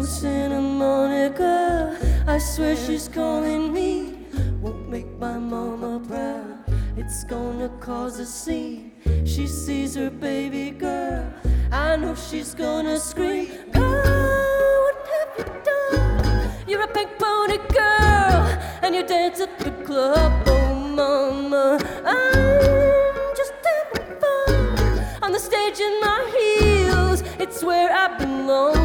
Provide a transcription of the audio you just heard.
Santa Monica, I swear she's calling me. Won't make my mama proud, it's gonna cause a scene. She sees her baby girl, I know she's gonna scream. Oh, what have you done? You're a pink pony girl, and you dance at the club. Oh mama, I'm just having fun on the stage in my heels. It's where I belong.